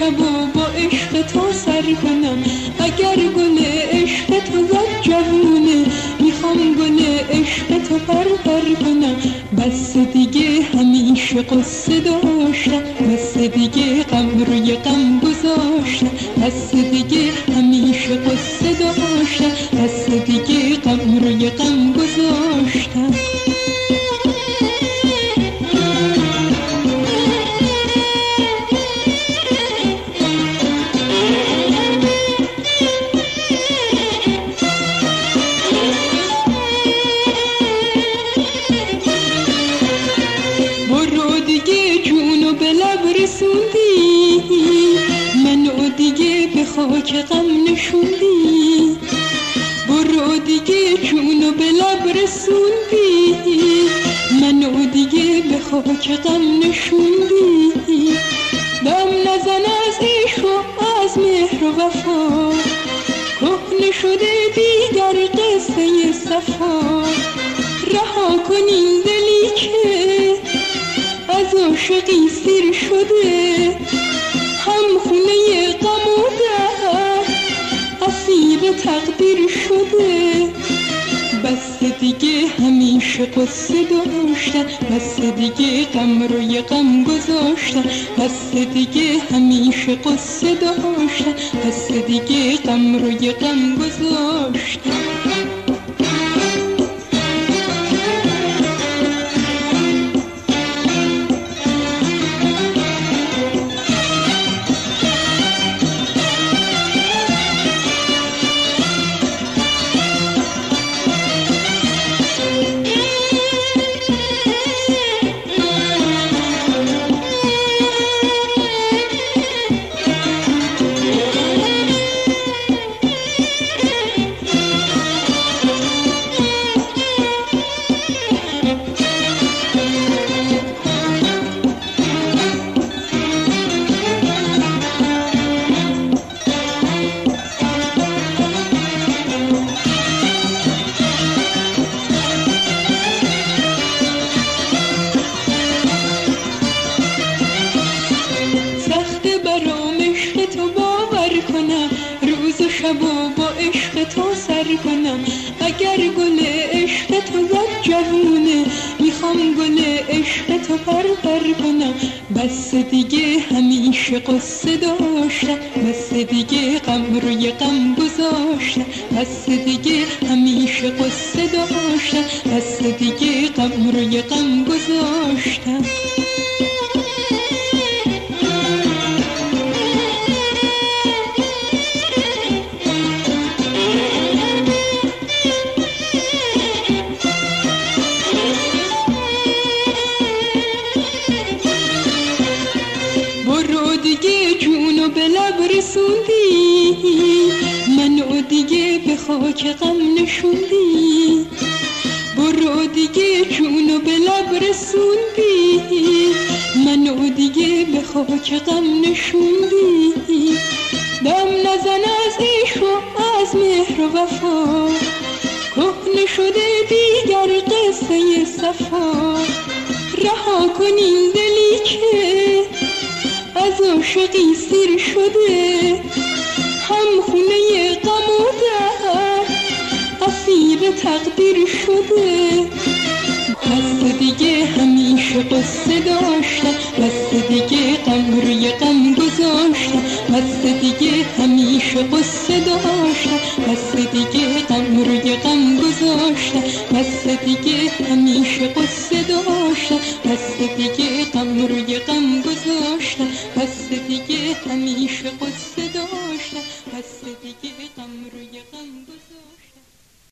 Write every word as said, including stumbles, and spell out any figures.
شب و با عشق تو سر کنم. اگر گل عشق تو زد جوونه، میخوام گل عشق تو پر پر کنم. بس دیگه همیشه قصه داشتم، بس دیگه غم روی غم گذاشتم. بس دیگه همیشه قصه داشتم، بس دیگه غم روی غم گذاشتم. خاک غم نشوندی، برو دیگه جونو به لب رسوندی. منو دیگه به خاک غم نشوندی. دم نزن از عشق و از مهر و وفا، کهنه شده دیگر قصه صفا. رها کن این دلی که از عاشقی سیر شده، هم خونه غم و درد اسیر تقدیر شده. بس دیگه همیشه قصه داشتن، بس دیگه غم روی غم گذاشتن. بس دیگه همیشه قصه داشتن، بس دیگه غم روی غم گذاشتن. اگر گل عشق تو زد جوونه، میخوام گل عشق تو پر پر کنم. بس دیگه همیشه قصه داشتم، بس دیگه غم روی غم گذاشتم. بس دیگه همیشه قصه داشتم، بس دیگه غم روی غم گذاشتم. به لب رسوندی، منو دیگه به خاک غم نشوندی. برو دیگه جونو به لب رسوندی، منو دیگه به خاک غم نشوندی. دم نزن از عشق و از مهر و وفا، کهنه شده دیگر قصه صفا. رها کن این دلی که از عاشقی سیر شده، هم خونه غم و درد اسیر تقدیر شده. بس دیگه همیشه قصه داشتم، بس دیگه غم روی غم گذاشتم. بس دیگه همیشه قصه داشتم، بس دیگه غم روی غم گذاشتم. بس دیگه همیشه قصه داشتم، بس دیگه غم روی غم